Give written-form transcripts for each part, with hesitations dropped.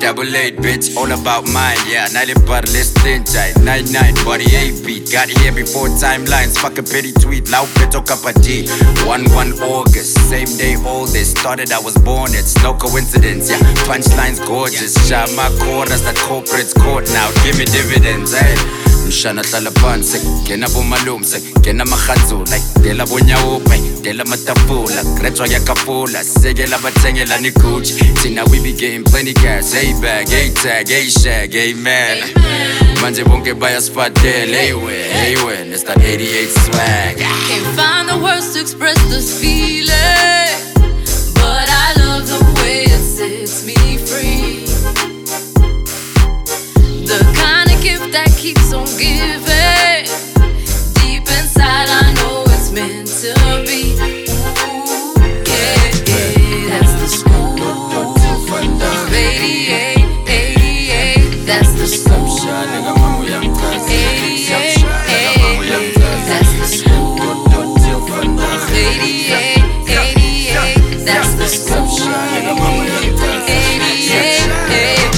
double eight, bitch, all about mine, yeah. Nile bar, let's tight. 99, body 8 beat. Got here before timelines, fuck a petty tweet. Loud peto kappa D. 1 August, same day all this. Started, I was born, it's no coincidence, yeah. Punchlines gorgeous. Shot my chorus, that corporate's caught now. Give me dividends, hey. Mshana hlala phansi ngena bomalumse ngena mahatsula dela bonyawupe dela matafula gretwa yakapula sekela bathengela ni Gucci thina we be getting plenty cash hey bag hey tag hey shag hey man manje bonke bayasifadela hey when it's that 88 swag. Can't find the words to express this feeling, but I love the way it sets me free. The kind of gift that keeps on giving. Deep inside I know it's meant to be. Ooh, yeah, that's the school of 88, 88. That's the school of 88, that's the school of 88, 88. That's the school of 88.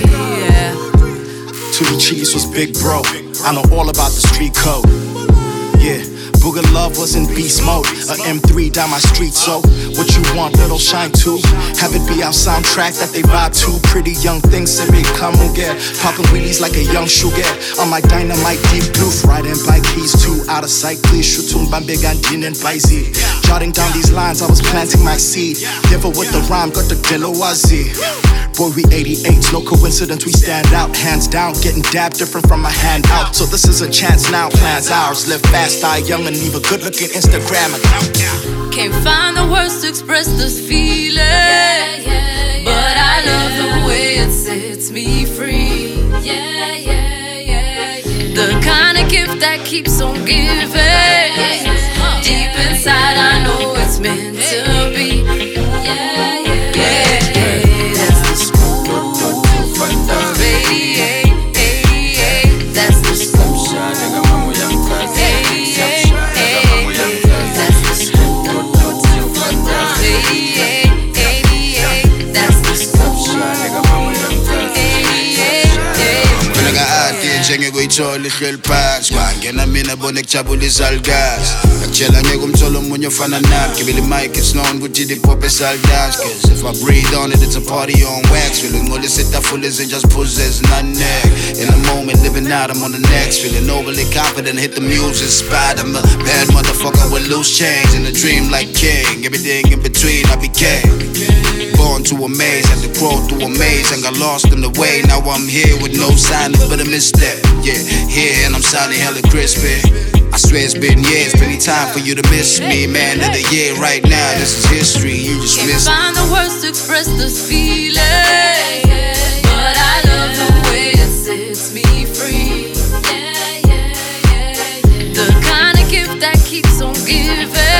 Two Cheese was big bro. I know all about the street code. Yeah, Booga Love was in beast mode. A M3 down my street, so what you want, little shine too? Have it be our soundtrack that they vibe to. Pretty young things say big come on get. Poppin' wheelies like a young sugar. On my dynamite deep blue, riding bike keys too. Out of sight, please shoot bambe gandin and Paizi. Jotting down these lines, I was planting my seed. Never with the rhyme, got the Delowazi. Boy, we 88s, no coincidence, we stand out. Hands down, getting dabbed different from a hand out. So this is a chance now, plans ours. Live fast, die young, and leave a good looking Instagram account. Can't find the words to express this feeling, but I love the way it sets me free. The kind of gift that keeps on giving. Deep inside I know it's meant to be. Njengekuyithola ihleli phansi kwangena mina bona kujabulisa algas akutshela ngeke umtholo omunye ofana nami gibele mic it's known ukuthi the-pop esaldas cause if I breathe on it it's a party on wax feeling ngcolisa etafula ezintsha siphuze ezinaneke in the moment living out I'm on the next feeling overly confident hit the music spot I'm a bad motherfucker with loose change in a dream like king everything in between I became born to amaze had to crawl through a maze and got lost in the way now I'm here with no sign but a misstep yeah here and I'm sounding hella crispy I swear it's been years plenty time for you to miss me man of the year right now this is history you just missed find the words to express this feeling but I love the way it sets me free the kind of gift that keeps on giving